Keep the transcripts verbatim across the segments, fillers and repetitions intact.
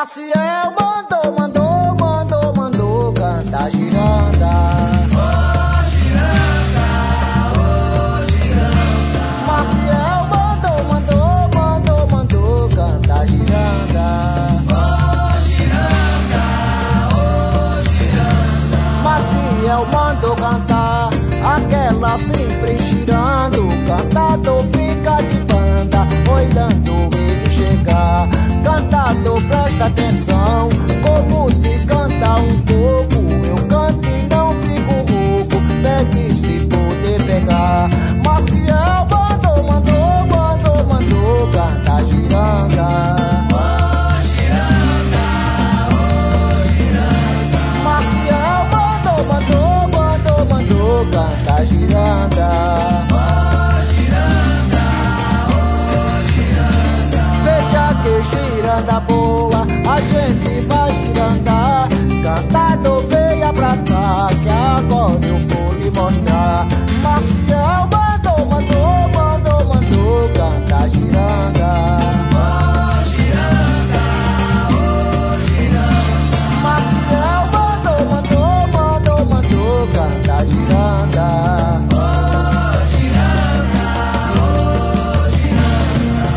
Maciel mandou, mandou, mandou, mandou cantar giranda. Ô giranda, ô giranda. Maciel mandou, mandou, mandou, mandou cantar giranda. Ô giranda, ô giranda. Maciel mandou cantar aquela sempre girando. O cantador fica de banda olhando ele chegar. Cantador, presta atenção, como se canta um pouco. Eu canto e não fico rouco, pegue se poder pegar. Maciel mandou, mandou, mandou, mandou cantar giranda. Ô giranda, ô giranda. Maciel mandou, mandou, mandou, mandou cantar giranda. Ô giranda, ô giranda. Veja que giranda boa, a gente vai girandar. Cantador, venha pra cá, que agora eu vou lhe mostrar. Maciel mandou, mandou, mandou, mandou cantar giranda. Ô giranda, ô giranda. Maciel mandou, mandou, mandou, mandou cantar giranda. Ô giranda, ô giranda.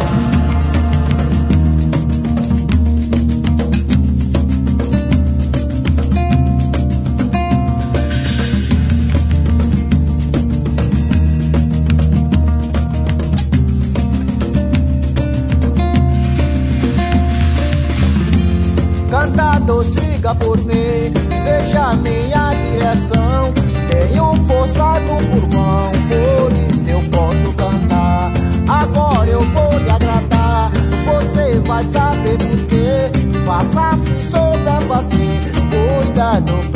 Cantador, siga por mim, veja minha direção. Tenho força no pulmão, por isso eu posso cantar. Agora eu vou lhe agradar, você vai saber por quê. Faça se souber fazer, cuidado